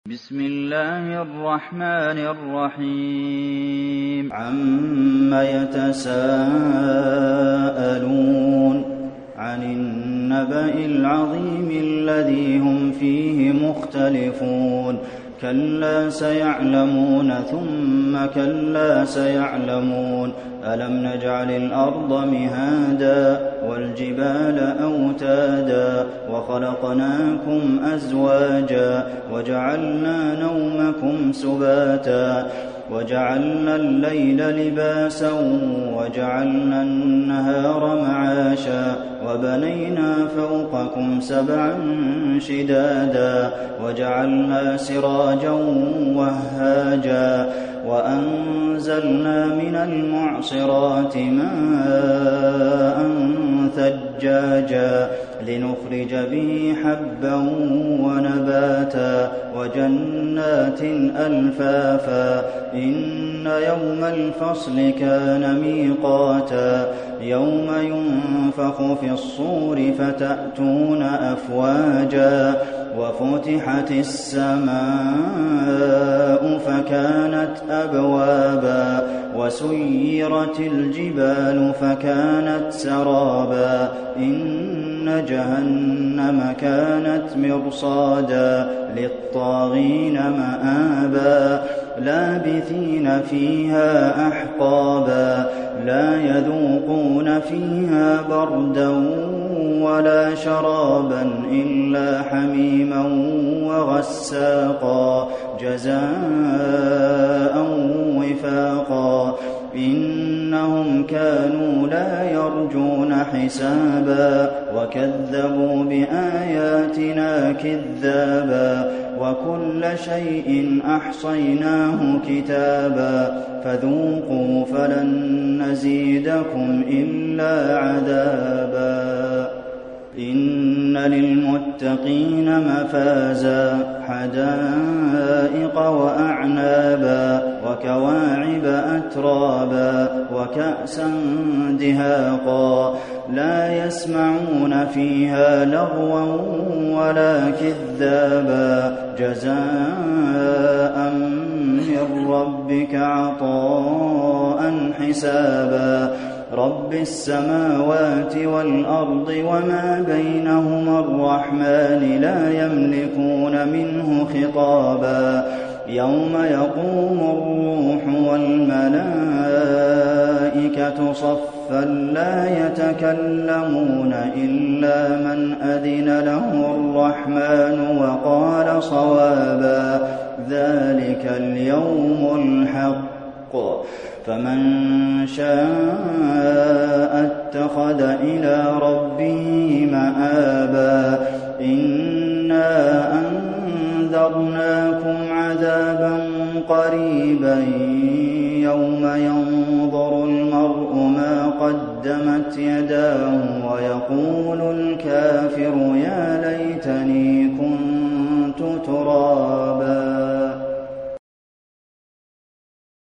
بسم الله الرحمن الرحيم عم يتساءلون عن النبأ العظيم الذي هم فيه مختلفون كلا سيعلمون ثم كلا سيعلمون ألم نجعل الأرض مهادا والجبال أوتادا وخلقناكم أزواجا وجعلنا نومكم سباتا وجعلنا الليل لباسا وجعلنا النهار معاشا وبنينا فوقكم سبعا شدادا وجعلنا سراجا وهاجا وأنزلنا من المعصرات ماء ثجاجا لنخرج به حبا ونباتا وجنات ألفافا إن يوم الفصل كان ميقاتا يوم ينفخ في الصور فتأتون أفواجا وفتحت السماء فكانت أبوابا وسيرت الجبال فكانت سرابا إن جهنم كانت مرصادا للطاغين مآبا لابثين فيها أحقابا لا يذوقون فيها بردا ولا شرابا إلا حميما وغساقا جزاء وفاقا إنهم كانوا لا يرجون حسابا وكذبوا بآياتنا كذابا وكل شيء أحصيناه كتابا فذوقوا فلن نزيدكم إلا عذابا إن للمتقين مفازا حدائق وأعنابا وكواعب أترابا وكأسا دهاقا لا يسمعون فيها لغوا ولا كذابا جزاء من ربك عطاء حسابا رب السماوات والأرض وما بينهما الرحمن لا يملكون منه خطابا يوم يقوم الروح والملائكة صفا لا يتكلمون إلا من أذن له الرحمن وقال صوابا ذلك اليوم الحق فمن شاء اتخذ إلى ربه مآبا إنا أنذرناكم عذابا قريبا يوم ينظر المرء ما قدمت يداه ويقول الكافر يا ليتني كنت